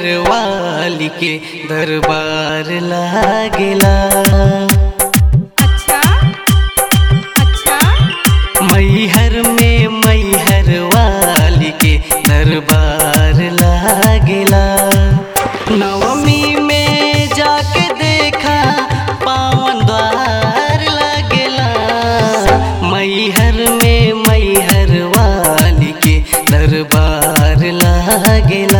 हर वाली के दरबार लागेला। अच्छा अच्छा। मैहर में मैहर वाली के दरबार लागेला। नवमी में जाके देखा पावन द्वार लागेला। मैहर में मैहर वाली के दरबार लागेला।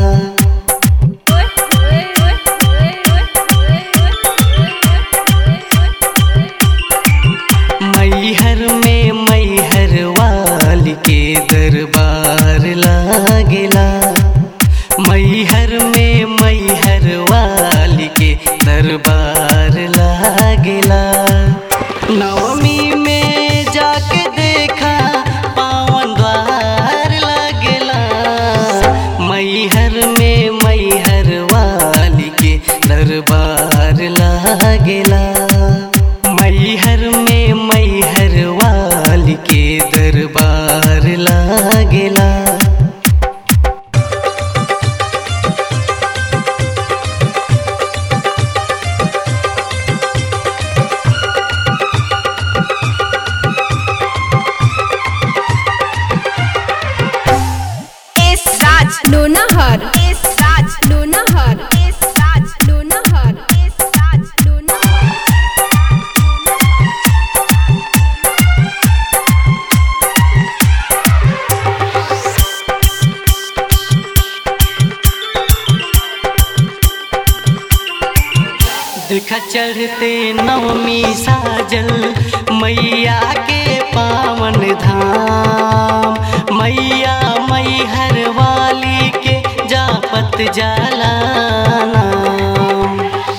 मैहर में मैहर वाली के दरबार लागेला। मैहर में मैहर वाली के दरबार लागेला। नवमी में जाके देखा पावन द्वार लागेला। मैहर में मैहर वाली के दरबार लागेला। मैहर में मैहर वाली के दरबार लागेला। लोनाहर लोनाहर लोनाहर लोनाहर। देखा चढ़ते नवमी साजल मैया के पावन धाम। मैया मैहर वाली के जापत जाला नाम।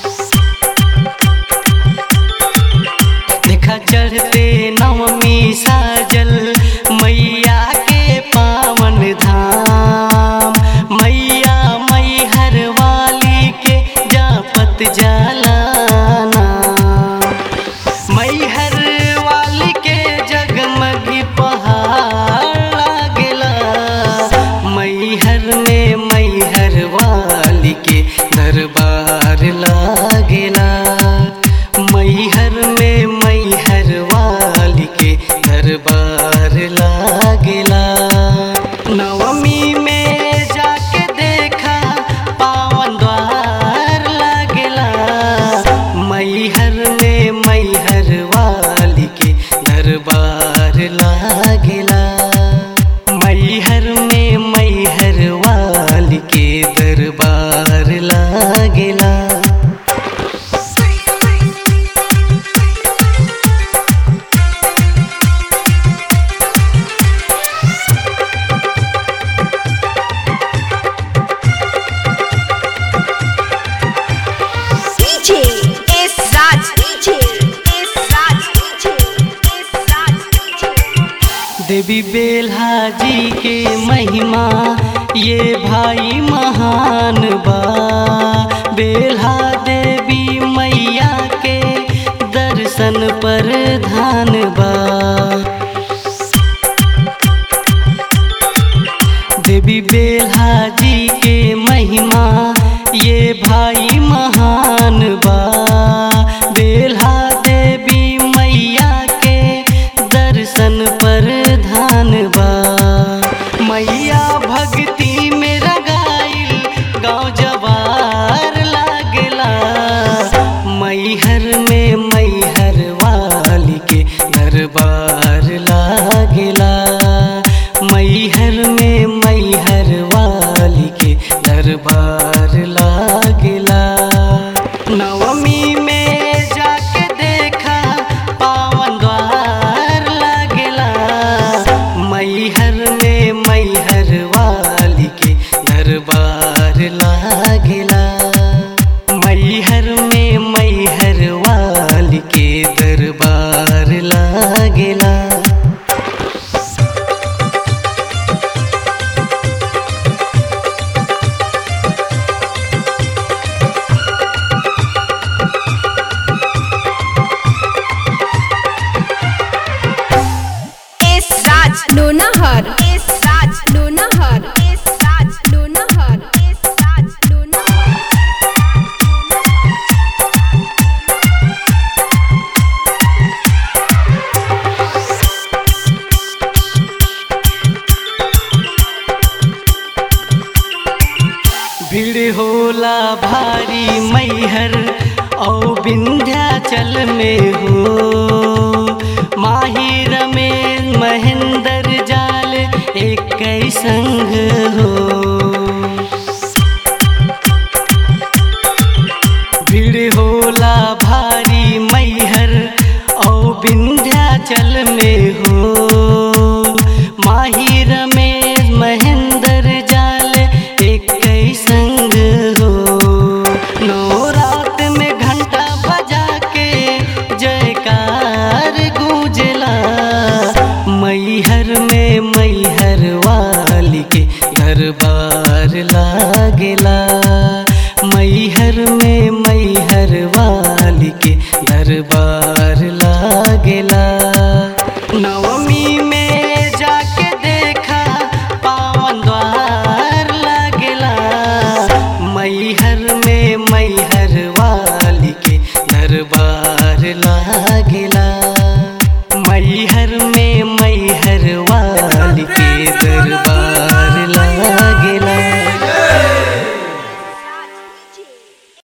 देखा चढ़ते नवमी साजल मैया के पावन धाम। मैया मैहर वाली के जापत जाला नाम। मैहर वाली के जगमगी पहाड़ लागेला। मैहर में मैहर वाली के दरबार लागेला। मैहर में मैहर वाली के दरबार लागेला। नवमी में जाके देखा पावन द्वार लागेला। मैहर में मैहर वाली के दरबार लागेला। मैहर में मैहर वाली के दरबार लागेला। देवी बेल्हा जी के महिमा ये भाई महान बा। बेल्हा देवी मैया के दर्शन पर ध्यान बा। देवी बेल्हा जी के महिमा ये भाई महान बा। बेल्हा देवी मैया के दर्शन पर ध्यान बा। मैया भक्ति में रगाइल गाँव जवार लागेला। मैहर में मैहर वाली के दरबार लागेला। मैहर में मैहर वाली के दरबार लागेला। नवमी में हो। माहिर में महेंद्र जाल एक संग हो। भीड़ होला भारी मैहर और विंध्याचल में हो। माहिर में महेंद्र जाल एक संग हो। नवरात में घंटा बजा के जयकार गूंजला। मैहर में मैहर वाली के दरबार लागेला। मैहर में मैहर वाली के दरबार लागेला। नवमी में जाके देखा पावन द्वार लागेला। मैहर में मैहर